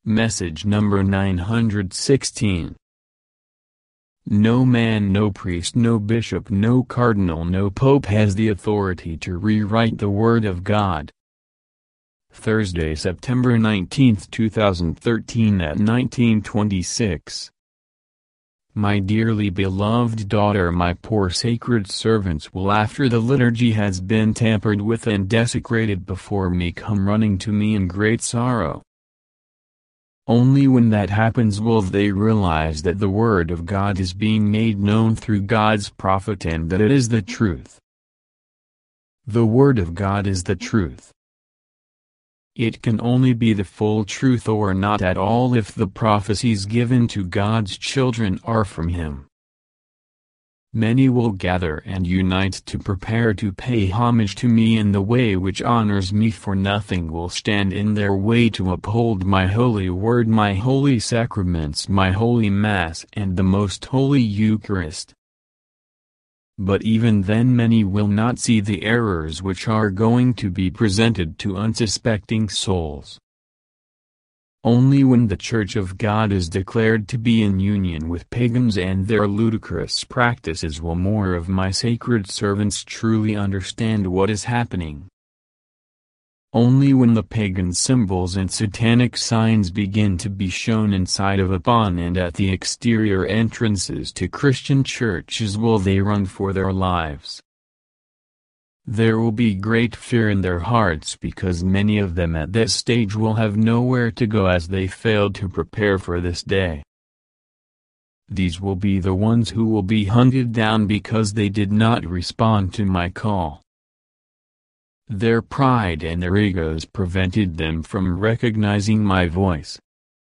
Message number 916. No man, no priest, no bishop, no cardinal, no pope has the authority to rewrite the Word of God. Thursday, September 19, 2013 at 19:26. My dearly beloved daughter, my poor sacred servants will, after the liturgy has been tampered with and desecrated before me, come running to me in great sorrow. Only when that happens will they realize that the Word of God is being made known through God's prophet and that it is the truth. The Word of God is the truth. It can only be the full truth or not at all if the prophecies given to God's children are from Him. Many will gather and unite to prepare to pay homage to me in the way which honors me, for nothing will stand in their way to uphold my holy word, my holy sacraments, my holy Mass, and the most holy Eucharist. But even then many will not see the errors which are going to be presented to unsuspecting souls. Only when the Church of God is declared to be in union with pagans and their ludicrous practices will more of my sacred servants truly understand what is happening. Only when the pagan symbols and satanic signs begin to be shown inside of, upon, and at the exterior entrances to Christian churches will they run for their lives. There will be great fear in their hearts because many of them at this stage will have nowhere to go as they failed to prepare for this day. These will be the ones who will be hunted down because they did not respond to my call. Their pride and their egos prevented them from recognizing my voice.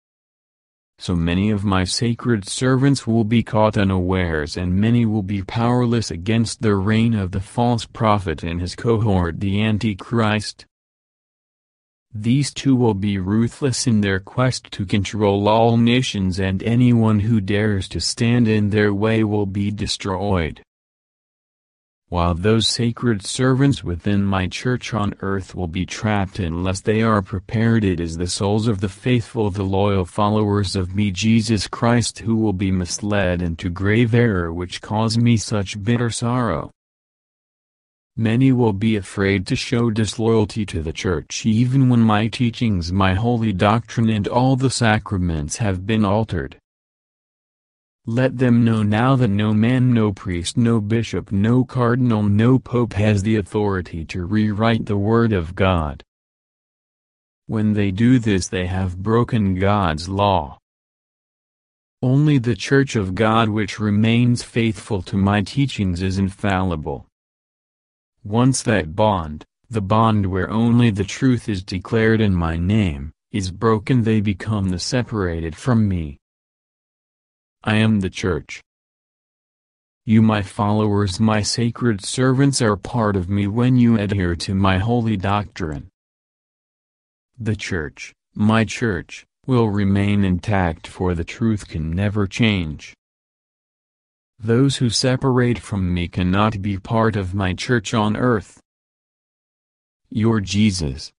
So many of my sacred servants will be caught unawares, and many will be powerless against the reign of the false prophet and his cohort, the Antichrist. These two will be ruthless in their quest to control all nations, and anyone who dares to stand in their way will be destroyed. While those sacred servants within my church on earth will be trapped unless they are prepared, it is the souls of the faithful, the loyal followers of me Jesus Christ, who will be misled into grave error which cause me such bitter sorrow. Many will be afraid to show disloyalty to the Church even when my teachings, my holy doctrine and all the sacraments have been altered. Let them know now that no man, no priest, no bishop, no cardinal, no pope has the authority to rewrite the Word of God. When they do this, they have broken God's law. Only the Church of God which remains faithful to my teachings is infallible. Once that bond, the bond where only the truth is declared in my name, is broken, they become the separated from me. I am the Church. You, my followers, my sacred servants, are part of me when you adhere to my holy doctrine. The Church, my Church, will remain intact, for the truth can never change. Those who separate from me cannot be part of my Church on earth. Your Jesus,